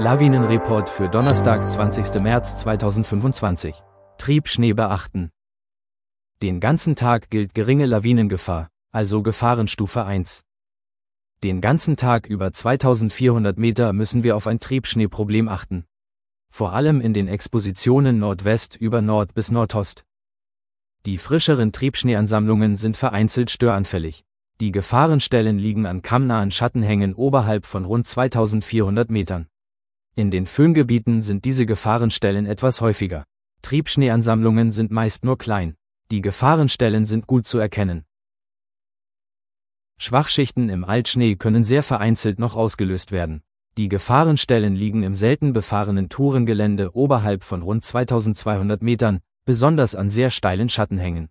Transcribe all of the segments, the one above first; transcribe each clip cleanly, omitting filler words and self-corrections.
Lawinenreport für Donnerstag, 20. März 2025. Triebschnee beachten. Den ganzen Tag gilt geringe Lawinengefahr, also Gefahrenstufe 1. Den ganzen Tag über 2400 Meter müssen wir auf ein Triebschneeproblem achten. Vor allem in den Expositionen Nordwest über Nord bis Nordost. Die frischeren Triebschneeansammlungen sind vereinzelt störanfällig. Die Gefahrenstellen liegen an kammnahen Schattenhängen oberhalb von rund 2400 Metern. In den Föhngebieten sind diese Gefahrenstellen etwas häufiger. Triebschneeansammlungen sind meist nur klein. Die Gefahrenstellen sind gut zu erkennen. Schwachschichten im Altschnee können sehr vereinzelt noch ausgelöst werden. Die Gefahrenstellen liegen im selten befahrenen Tourengelände oberhalb von rund 2200 Metern, besonders an sehr steilen Schattenhängen.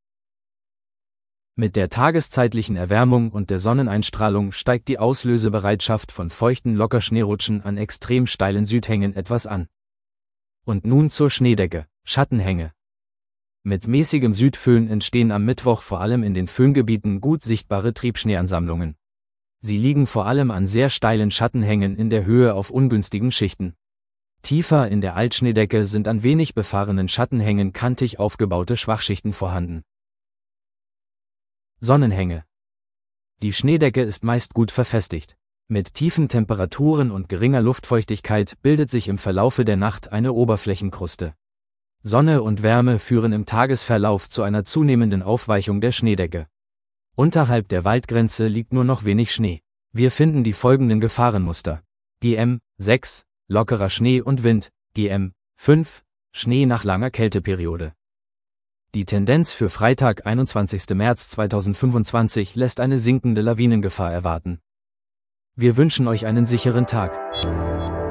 Mit der tageszeitlichen Erwärmung und der Sonneneinstrahlung steigt die Auslösebereitschaft von feuchten Lockerschneerutschen an extrem steilen Südhängen etwas an. Und nun zur Schneedecke, Schattenhänge. Mit mäßigem Südföhn entstehen am Mittwoch vor allem in den Föhngebieten gut sichtbare Triebschneeansammlungen. Sie liegen vor allem an sehr steilen Schattenhängen in der Höhe auf ungünstigen Schichten. Tiefer in der Altschneedecke sind an wenig befahrenen Schattenhängen kantig aufgebaute Schwachschichten vorhanden. Sonnenhänge. Die Schneedecke ist meist gut verfestigt. Mit tiefen Temperaturen und geringer Luftfeuchtigkeit bildet sich im Verlaufe der Nacht eine Oberflächenkruste. Sonne und Wärme führen im Tagesverlauf zu einer zunehmenden Aufweichung der Schneedecke. Unterhalb der Waldgrenze liegt nur noch wenig Schnee. Wir finden die folgenden Gefahrenmuster. GM 6, lockerer Schnee und Wind, GM 5, Schnee nach langer Kälteperiode. Die Tendenz für Freitag, 21. März 2025 lässt eine sinkende Lawinengefahr erwarten. Wir wünschen euch einen sicheren Tag.